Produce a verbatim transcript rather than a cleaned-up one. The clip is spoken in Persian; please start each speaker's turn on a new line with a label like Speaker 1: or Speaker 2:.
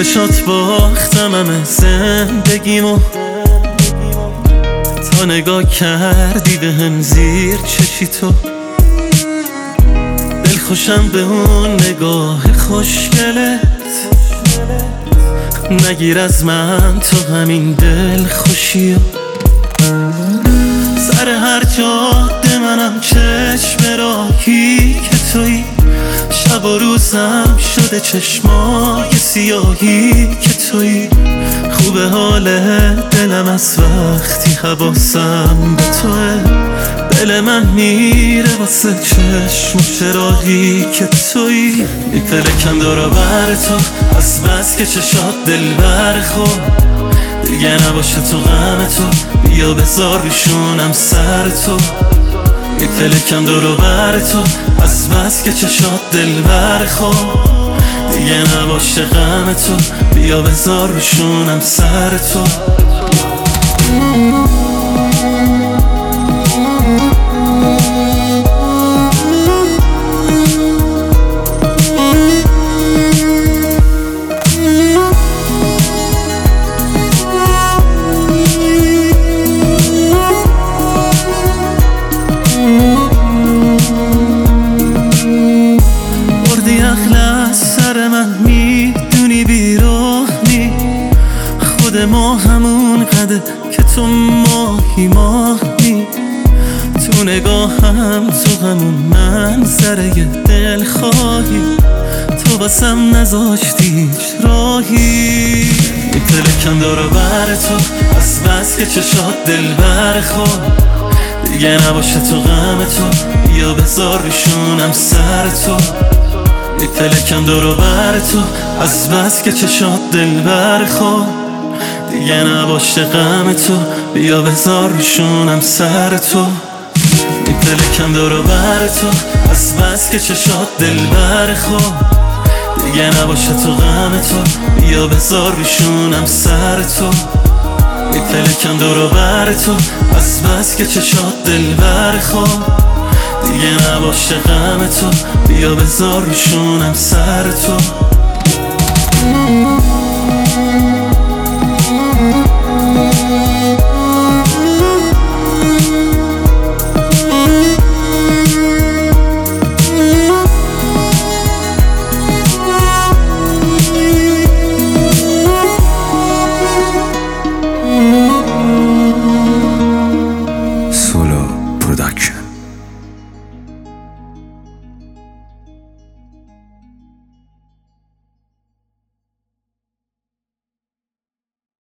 Speaker 1: چشات باختم همه زندگیمو، تا نگاه کردی به هم زیر چشی تو. دل خوشم به اون نگاه خوشگلت، نگیر از من تو همین دل خوشیو. سر هر جاده منم چشم راهی که تویی، شب و روزم شده چشمای سیاهی که تویی. خوبه حال دلم از وقتی حواسم به توه، دل من میره واسه چشم و چراغی که تویی. میپلکم دورا بر تو از بس که چشات دل برخور، دیگه نباشه تو غم تو، بیا بذار روشونم سر تو. میپلکم دورو بر تو از بس که چشات دل برخور، دیگه نباشه غم تو، بیا بذار روشونم سر تو. ما همون قده که تو ماهی ماهی، تو نگاهم تو همون منظره دل خواهی، تو واسم نذاشتی راهی. میپلکم دورا بر تو از بس که چشات دل برخور، دیگه نباشه تو غم تو، بیا بذار روشونم سر تو. میپلکم دورا بر تو از بس که چشات دل برخور، دیگه نباشه غم تو، بیا بذار روشونم سر تو. میپلکم دورو بر تو از بس که چشات دل برخور، دیگه نباشه تو غم تو، بیا بذار روشونم سر تو. میپلکم دورو بر تو از بس که چشات دل برخور، دیگه نباشه غم تو، بیا بذار روشونم سر تو.
Speaker 2: Mm-hmm.